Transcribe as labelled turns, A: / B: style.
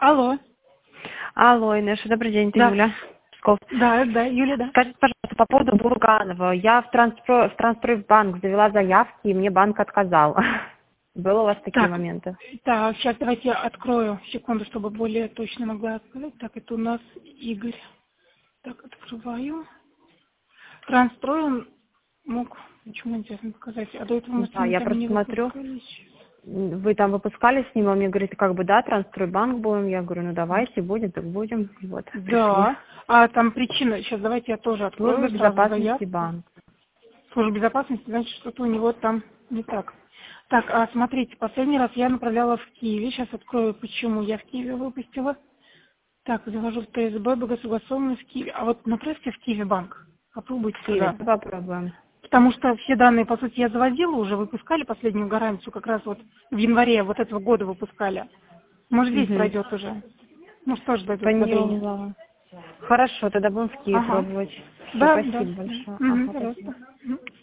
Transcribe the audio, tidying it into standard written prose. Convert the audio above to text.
A: Алло.
B: Алло, Инесса, добрый день, это
A: Да.
B: Юля. Псков.
A: Да, Юля, да.
B: Скажите, пожалуйста, по поводу Бурганова. Я в Транспрофбанк завела заявки, и мне банк отказал. Было у вас такие
A: Так,
B: моменты?
A: так, сейчас давайте я открою, секунду, чтобы более точно могла сказать. Так, это у нас Игорь. Так, открываю. Транстрой он мог, почему интересно показать, а до этого мы с
B: Да,
A: ним
B: я
A: там
B: просто
A: не
B: смотрю,
A: выпускались.
B: вы там выпускали с ним, он мне говорит, как бы, да, Транстройбанк будем. Я говорю, ну давайте, будем, так будем. Вот, пришли.
A: Да, а там причина, сейчас давайте я тоже
B: Служба
A: открою сразу
B: безопасности
A: заявку.
B: банк.
A: Служба безопасности, значит, что-то у него там не так. Так, а смотрите, последний раз я направляла в Киеве. Сейчас открою, почему я в Киеве выпустила. Так, захожу в ТСБ, благосогласованность в Киеве. А вот направьте в Киеве банк. Попробуйте
B: В Киеве,
A: туда.
B: попробуем.
A: Потому что все данные, по сути, я заводила уже, выпускали последнюю гарантию, как раз вот в январе вот этого года выпускали. Может, здесь
B: Угу.
A: пройдет уже. Может, тоже дойдут одобрение.
B: Поняла. Хорошо, тогда будем в Киеве
A: Ага.
B: пробовать. Все,
A: Да, да.
B: спасибо большое.
A: Угу,
B: Ага, спасибо.
A: пожалуйста. Мгм.